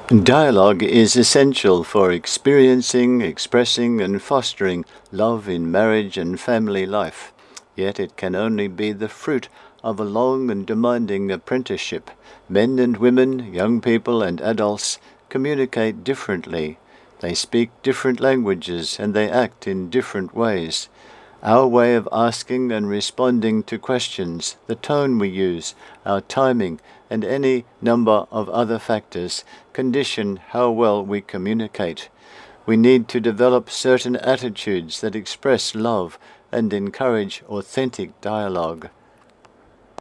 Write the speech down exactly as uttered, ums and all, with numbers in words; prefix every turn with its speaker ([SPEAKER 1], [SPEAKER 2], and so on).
[SPEAKER 1] Dialogue is essential for experiencing, expressing, and fostering love in marriage and family life. Yet it can only be the fruit of a long and demanding apprenticeship. Men and women, young people and adults communicate differently. They speak different languages and they act in different ways. Our way of asking and responding to questions, the tone we use, our timing, and any number of other factors condition how well we communicate. We need to develop certain attitudes that express love and encourage authentic dialogue.